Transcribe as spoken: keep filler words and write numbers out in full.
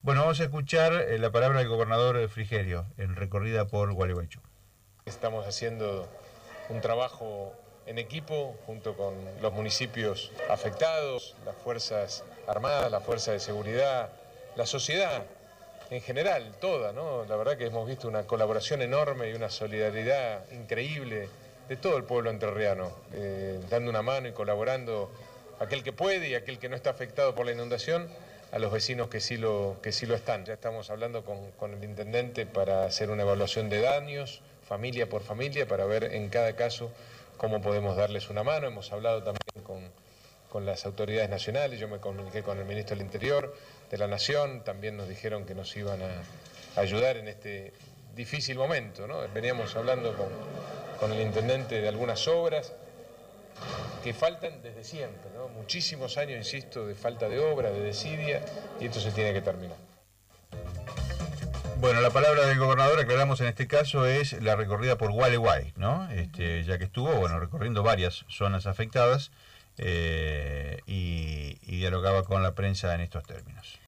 Bueno, vamos a escuchar eh, la palabra del gobernador Frigerio en recorrida por Gualeguaychú. Estamos haciendo un trabajo en equipo junto con los municipios afectados, las Fuerzas Armadas, la Fuerza de Seguridad, la sociedad en general, toda, ¿no? La verdad que hemos visto una colaboración enorme y una solidaridad increíble de todo el pueblo entrerriano, eh, dando una mano y colaborando aquel que puede y aquel que no está afectado por la inundación, a los vecinos que sí lo, que sí lo están. Ya estamos hablando con, con el intendente para hacer una evaluación de daños, familia por familia, para ver en cada caso cómo podemos darles una mano. Hemos hablado también con, con las autoridades nacionales, yo me comuniqué con el ministro del Interior de la Nación, también nos dijeron que nos iban a, a ayudar en este difícil momento, ¿no? Veníamos hablando con, con el intendente de algunas obras que faltan desde siempre, ¿no? Muchísimos años, insisto, de falta de obra, de desidia, y esto se tiene que terminar. Bueno, la palabra del gobernador, aclaramos en este caso, es la recorrida por Gualeguay, ¿no? Este, ya que estuvo, bueno, recorriendo varias zonas afectadas eh, y, y dialogaba con la prensa en estos términos.